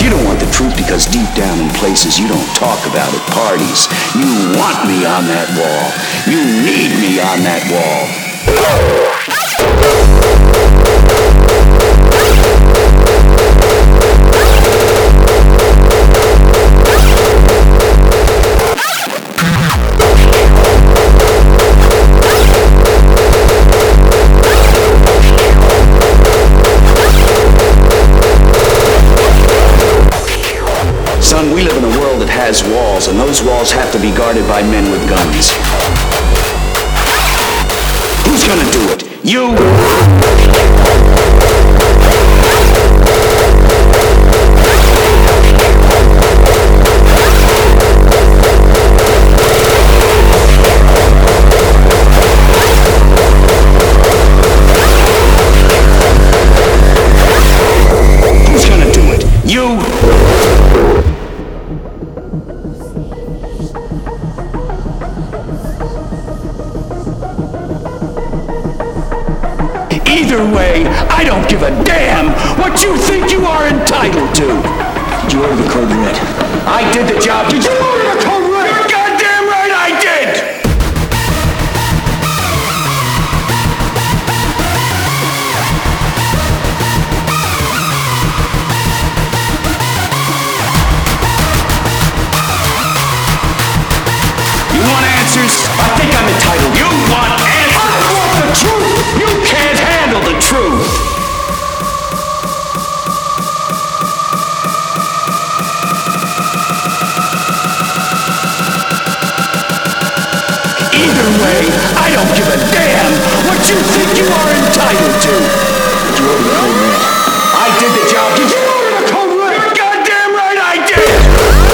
You don't want the truth because deep down in places you don't talk about at parties, you want me on that wall. You need me on that wall. Son, we live in a world that has walls, and those walls have to be guarded by men with guns. Who's gonna do it? You? Who's gonna do it? You? Either way, I don't give a damn what you think you are entitled to. Did you order the code red? I did the job. Did you order the code red? You're goddamn right I did! You want answers? I think I'm entitled. You want answers? I want the truth! You can't handle the truth! Either way, I don't give a damn what you think you are entitled to! Did you order the code red? I did the job. Did you order the code red? You're goddamn right I did!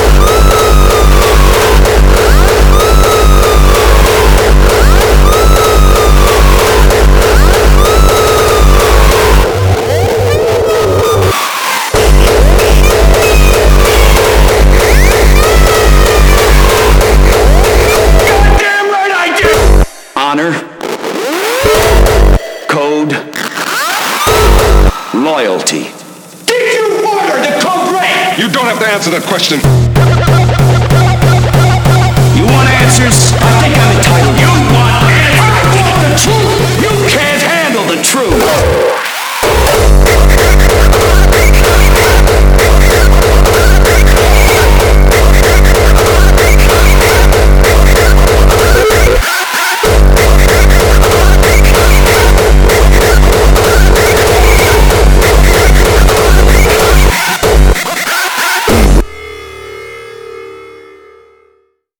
Honor, code, loyalty. Did you order the code red? You don't have to answer that question. You want answers? I think I'm entitled. You want answers? I want the truth. You can't handle the truth.